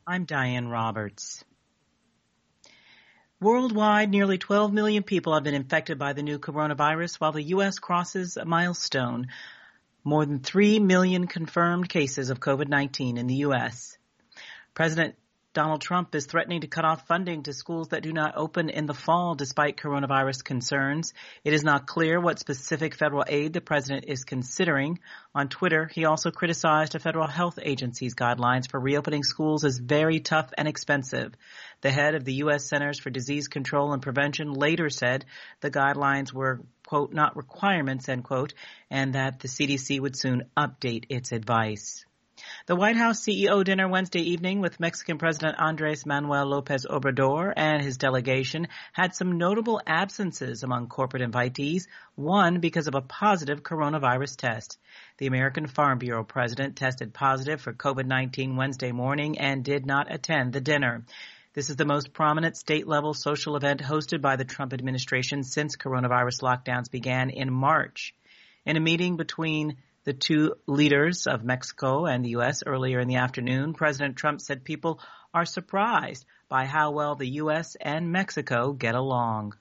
I'm Diane Roberts. Worldwide, nearly 12 million people have been infected by the new coronavirus, while the U.S. crosses a milestone. More than 3 million confirmed cases of COVID-19 in the U.S. President Donald Trump is threatening to cut off funding to schools that do not open in the fall despite coronavirus concerns. It is not clear what specific federal aid the president is considering. On Twitter, he also criticized a federal health agency's guidelines for reopening schools as very tough and expensive. The head of the U.S. Centers for Disease Control and Prevention later said the guidelines were, quote, not requirements, end quote, and that the CDC would soon update its advice. The White House CEO dinner Wednesday evening with Mexican President Andrés Manuel López Obrador and his delegation had some notable absences among corporate invitees, one because of a positive coronavirus test. The American Farm Bureau president tested positive for COVID-19 Wednesday morning and did not attend the dinner. This is the most prominent state-level social event hosted by the Trump administration since coronavirus lockdowns began in March. In a meeting between the two leaders of Mexico and the U.S. earlier in the afternoon, President Trump said people are surprised by how well the U.S. and Mexico get along.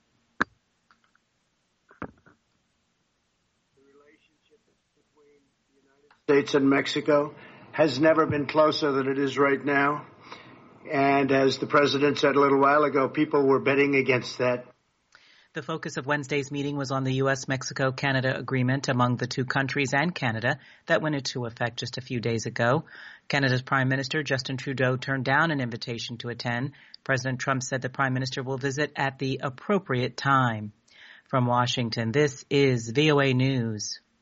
The relationship between the United States and Mexico has never been closer than it is right now. And as the president said a little while ago, people were betting against that. The focus of Wednesday's meeting was on the U.S.-Mexico-Canada agreement among the two countries and Canada that went into effect just a few days ago. Canada's Prime Minister Justin Trudeau turned down an invitation to attend. President Trump said the Prime Minister will visit at the appropriate time. From Washington, this is VOA News.